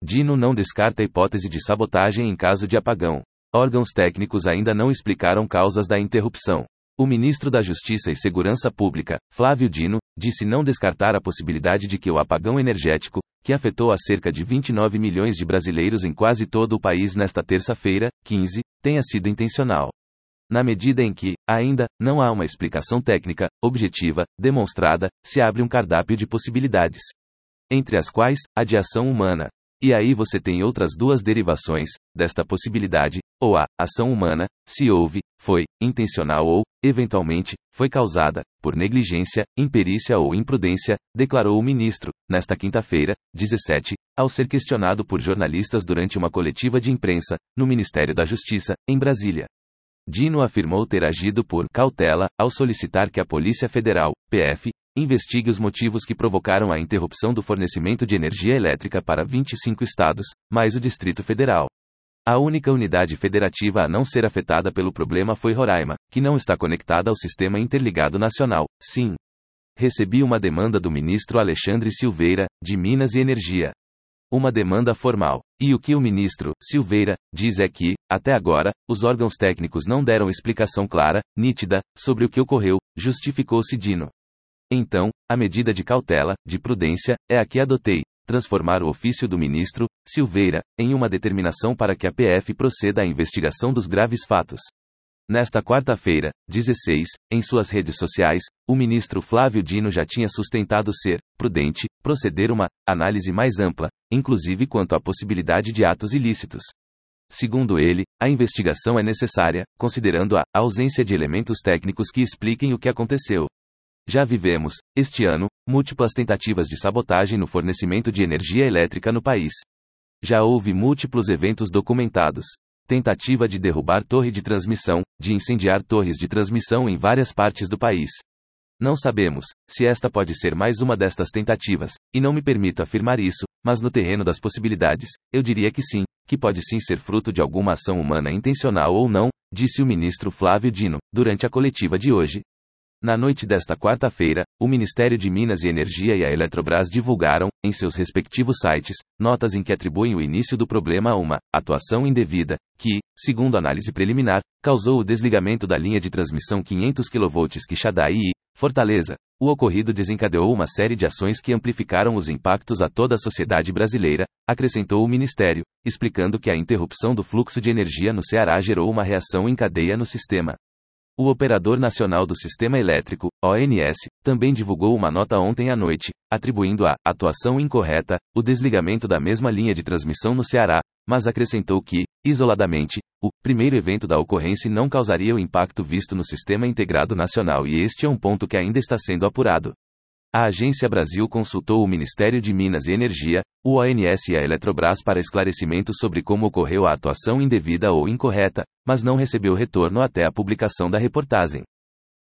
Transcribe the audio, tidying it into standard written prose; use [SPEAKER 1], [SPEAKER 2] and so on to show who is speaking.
[SPEAKER 1] Dino não descarta a hipótese de sabotagem em caso de apagão. Órgãos técnicos ainda não explicaram causas da interrupção. O ministro da Justiça e Segurança Pública, Flávio Dino, disse não descartar a possibilidade de que o apagão energético, que afetou a cerca de 29 milhões de brasileiros em quase todo o país nesta terça-feira, 15, tenha sido intencional. Na medida em que, ainda, não há uma explicação técnica, objetiva, demonstrada, se abre um cardápio de possibilidades. Entre as quais, a de ação humana. E aí você tem outras duas derivações desta possibilidade, ou a ação humana, se houve, foi intencional ou, eventualmente, foi causada por negligência, imperícia ou imprudência, declarou o ministro, nesta quinta-feira, 17, ao ser questionado por jornalistas durante uma coletiva de imprensa, no Ministério da Justiça, em Brasília. Dino afirmou ter agido por cautela, ao solicitar que a Polícia Federal, PF, investigue os motivos que provocaram a interrupção do fornecimento de energia elétrica para 25 estados, mais o Distrito Federal. A única unidade federativa a não ser afetada pelo problema foi Roraima, que não está conectada ao Sistema Interligado Nacional, SIN. Recebi uma demanda do ministro Alexandre Silveira, de Minas e Energia. Uma demanda formal. E o que o ministro, Silveira, diz é que, até agora, os órgãos técnicos não deram explicação clara, nítida, sobre o que ocorreu, justificou-se Dino. Então, a medida de cautela, de prudência, é a que adotei, transformar o ofício do ministro, Silveira, em uma determinação para que a PF proceda à investigação dos graves fatos. Nesta quarta-feira, 16, em suas redes sociais, o ministro Flávio Dino já tinha sustentado ser prudente proceder uma análise mais ampla, inclusive quanto à possibilidade de atos ilícitos. Segundo ele, a investigação é necessária, considerando a ausência de elementos técnicos que expliquem o que aconteceu. Já vivemos, este ano, múltiplas tentativas de sabotagem no fornecimento de energia elétrica no país. Já houve múltiplos eventos documentados. Tentativa de derrubar torre de transmissão, de incendiar torres de transmissão em várias partes do país. Não sabemos se esta pode ser mais uma destas tentativas, e não me permito afirmar isso, mas no terreno das possibilidades, eu diria que sim, que pode sim ser fruto de alguma ação humana intencional ou não, disse o ministro Flávio Dino, durante a coletiva de hoje. Na noite desta quarta-feira, o Ministério de Minas e Energia e a Eletrobras divulgaram, em seus respectivos sites, notas em que atribuem o início do problema a uma atuação indevida, que, segundo análise preliminar, causou o desligamento da linha de transmissão 500 kV Quixadá-Ii, Fortaleza. O ocorrido desencadeou uma série de ações que amplificaram os impactos a toda a sociedade brasileira, acrescentou o Ministério, explicando que a interrupção do fluxo de energia no Ceará gerou uma reação em cadeia no sistema. O Operador Nacional do Sistema Elétrico, ONS, também divulgou uma nota ontem à noite, atribuindo à atuação incorreta o desligamento da mesma linha de transmissão no Ceará, mas acrescentou que, isoladamente, o primeiro evento da ocorrência não causaria o impacto visto no Sistema Integrado Nacional e este é um ponto que ainda está sendo apurado. A Agência Brasil consultou o Ministério de Minas e Energia, o ONS e a Eletrobras para esclarecimento sobre como ocorreu a atuação indevida ou incorreta, mas não recebeu retorno até a publicação da reportagem.